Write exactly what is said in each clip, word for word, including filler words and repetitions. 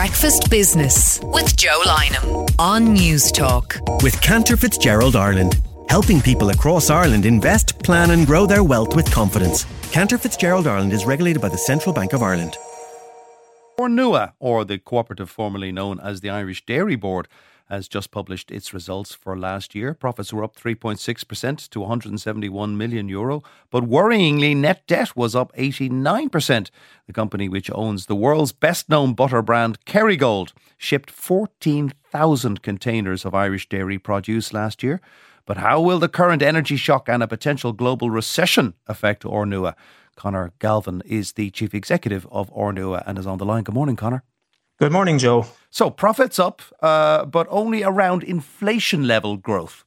Breakfast Business with Joe Lynham on News Talk. With Cantor Fitzgerald Ireland, helping people across Ireland invest, plan and grow their wealth with confidence. Cantor Fitzgerald Ireland is regulated by the Central Bank of Ireland. Ornua, or the cooperative formerly known as the Irish Dairy Board, has just published its results for last year. Profits were up three point six percent to one hundred seventy-one million euro, but worryingly net debt was up eighty-nine percent. The company, which owns the world's best-known butter brand Kerrygold, shipped fourteen thousand containers of Irish dairy produce last year. But how will the current energy shock and a potential global recession affect Ornua? Conor Galvin is the chief executive of Ornua and is on the line. Good morning, Conor. Good morning, Joe. So profits up, uh, but only around inflation level growth.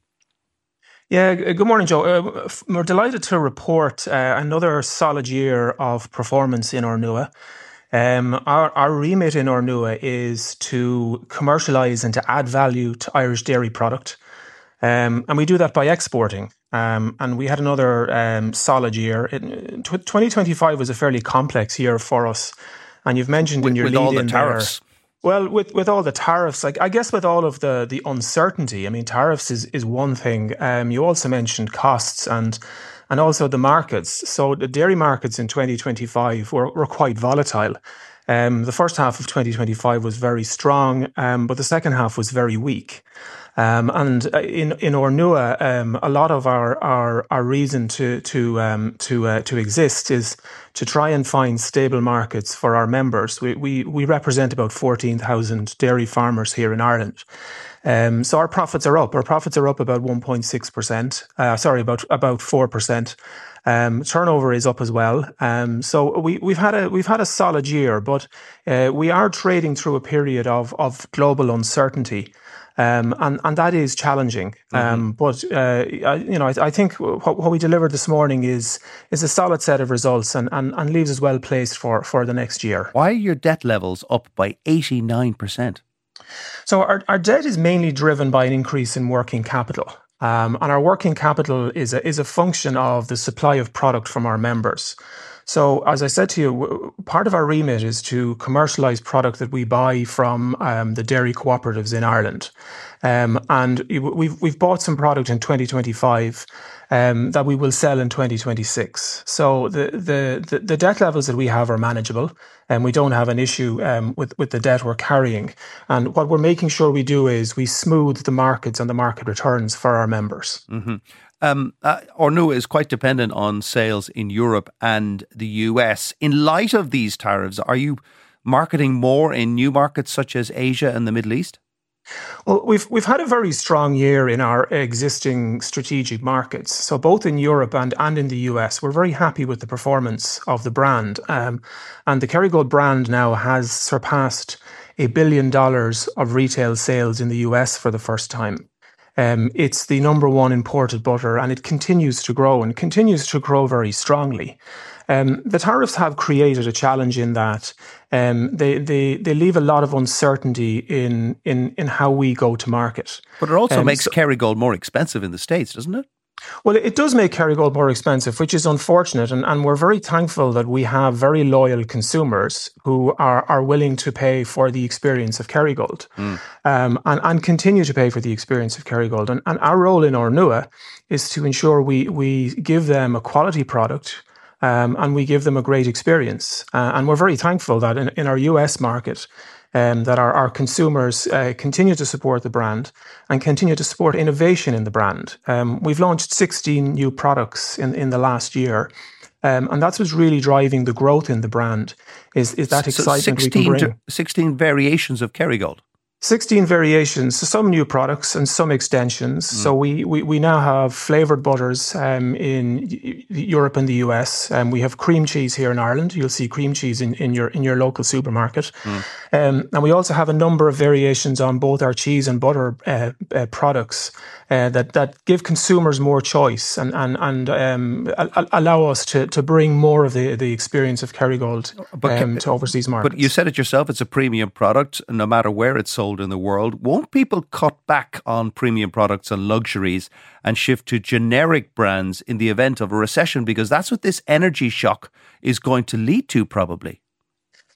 Yeah, good morning, Joe. Uh, we're delighted to report uh, another solid year of performance in Ornua. Um, our, our remit in Ornua is to commercialise and to add value to Irish dairy product. Um, and we do that by exporting. Um, and we had another um, solid year. It, twenty twenty-five was a fairly complex year for us. And you've mentioned with, in your with lead all the in tariffs. There, well, with, with all the tariffs, like I guess with all of the, the uncertainty, I mean, tariffs is, is one thing. Um, you also mentioned costs and and also the markets. So the dairy markets in twenty twenty-five were, were quite volatile. Um, the first half of twenty twenty-five was very strong, um, but the second half was very weak. Um, and in in Ornua, um, a lot of our our, our reason to to um, to uh, to exist is to try and find stable markets for our members. We we we represent about fourteen thousand dairy farmers here in Ireland. Um, so our profits are up. Our profits are up about one point six percent. Uh, sorry, about about four percent. Um, turnover is up as well. Um, so we we've had a we've had a solid year, but uh, we are trading through a period of of global uncertainty. Um, and, and that is challenging. Um, mm-hmm. But, uh, I, you know, I, I think what, what we delivered this morning is is a solid set of results and, and, and leaves us well placed for, for the next year. Why are your debt levels up by eighty-nine percent? So our, our debt is mainly driven by an increase in working capital. Um, and our working capital is a, is a function of the supply of product from our members. So, as I said to you, part of our remit is to commercialise product that we buy from um, the dairy cooperatives in Ireland. Um, and we've we've bought some product in twenty twenty-five um, that we will sell in twenty twenty-six. So the, the, the, the debt levels that we have are manageable, and we don't have an issue um, with, with the debt we're carrying. And what we're making sure we do is we smooth the markets and the market returns for our members. Mm-hmm. Um, uh, Ornua is quite dependent on sales in Europe and the U S. In light of these tariffs, are you marketing more in new markets such as Asia and the Middle East? Well, we've we've had a very strong year in our existing strategic markets. So both in Europe and, and in the U S, we're very happy with the performance of the brand. Um, and the Kerrygold brand now has surpassed a billion dollars of retail sales in the U S for the first time. Um, it's the number one imported butter, and it continues to grow and continues to grow very strongly. Um, the tariffs have created a challenge in that um, they, they they leave a lot of uncertainty in in in how we go to market. But it also um, makes so, Kerrygold more expensive in the States, doesn't it? Well, it does make Kerrygold more expensive, which is unfortunate. And, and we're very thankful that we have very loyal consumers who are, are willing to pay for the experience of Kerrygold mm. um, and, and continue to pay for the experience of Kerrygold. And, and our role in Ornua is to ensure we, we give them a quality product um, and we give them a great experience. Uh, and we're very thankful that in, in our U S market, Um, that our, our consumers uh, continue to support the brand and continue to support innovation in the brand. Um, we've launched sixteen new products in, in the last year. Um, and that's what's really driving the growth in the brand is, is that excitement so sixteen, we can bring. sixteen variations of Kerrygold. sixteen variations, so some new products and some extensions. Mm. So we, we, we now have flavoured butters um, in Europe and the U S. Um, we have cream cheese here in Ireland. You'll see cream cheese in, in your in your local supermarket. Mm. Um, and we also have a number of variations on both our cheese and butter uh, uh, products uh, that, that give consumers more choice and, and, and um, allow us to, to bring more of the, the experience of Kerrygold um, to overseas markets. But you said it yourself, it's a premium product, no matter where it's sold in the world. Won't people cut back on premium products and luxuries and shift to generic brands in the event of a recession? Because that's what this energy shock is going to lead to, probably.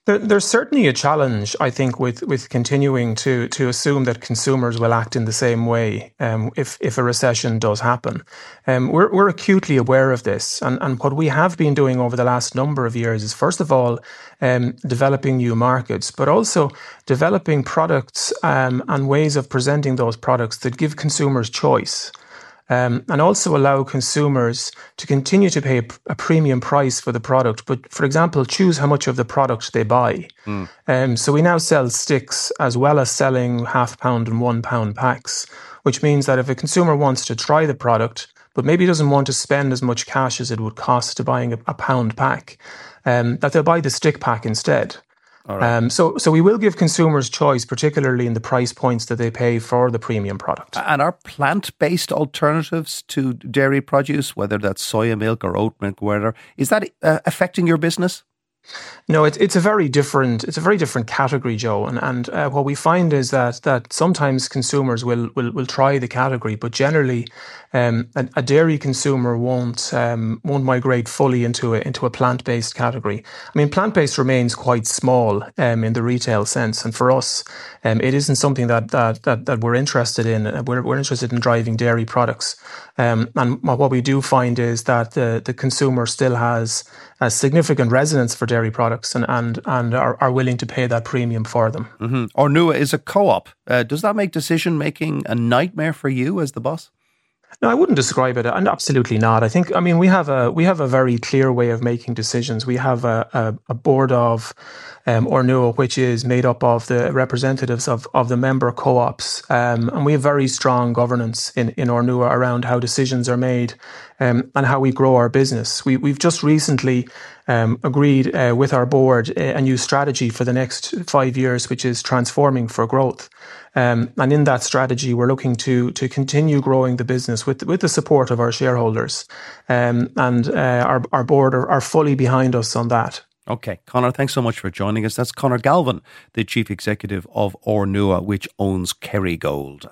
There, there's certainly a challenge, I think, with, with continuing to to assume that consumers will act in the same way um, if if a recession does happen. Um, we're we're acutely aware of this, and, and what we have been doing over the last number of years is, first of all, um, developing new markets, but also developing products um, and ways of presenting those products that give consumers choice. Um, and also allow consumers to continue to pay a, a premium price for the product, but, for example, choose how much of the product they buy. Mm. Um, so we now sell sticks as well as selling half pound and one pound packs, which means that if a consumer wants to try the product, but maybe doesn't want to spend as much cash as it would cost to buying a, a pound pack, um, that they'll buy the stick pack instead. All right. Um, so, so we will give consumers choice, particularly in the price points that they pay for the premium product. And are plant-based alternatives to dairy produce, whether that's soya milk or oat milk, whether is that uh, affecting your business? No, it's it's a very different it's a very different category, Joe. And and uh, what we find is that that sometimes consumers will will will try the category, but generally, um, a, a dairy consumer won't um, won't migrate fully into a into a plant based category. I mean, plant based remains quite small um, in the retail sense, and for us, um, it isn't something that that that, that we're interested in. We're we're interested in driving dairy products, um, and what we do find is that the the consumer still has a significant resonance for dairy products and and, and are, are willing to pay that premium for them. Mm-hmm. Ornua is a co-op. Uh, does that make decision making a nightmare for you as the boss? No, I wouldn't describe it. And absolutely not. I think, I mean, we have a we have a very clear way of making decisions. We have a, a, a board of um, Ornua, which is made up of the representatives of, of the member co-ops. Um, and we have very strong governance in, in Ornua around how decisions are made um, and how we grow our business. We, we've just recently um, agreed uh, with our board a, a new strategy for the next five years, which is transforming for growth. Um, and in that strategy, we're looking to to continue growing the business with with the support of our shareholders, um, and uh, our our board are, are fully behind us on that. Okay, Conor, thanks so much for joining us. That's Conor Galvin, the chief executive of Ornua, which owns Kerrygold.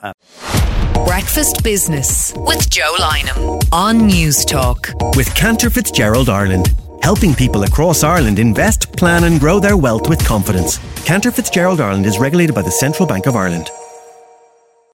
Breakfast Business with Joe Lynham on News Talk with Cantor Fitzgerald Ireland. Helping people across Ireland invest, plan and grow their wealth with confidence. Cantor Fitzgerald Ireland is regulated by the Central Bank of Ireland.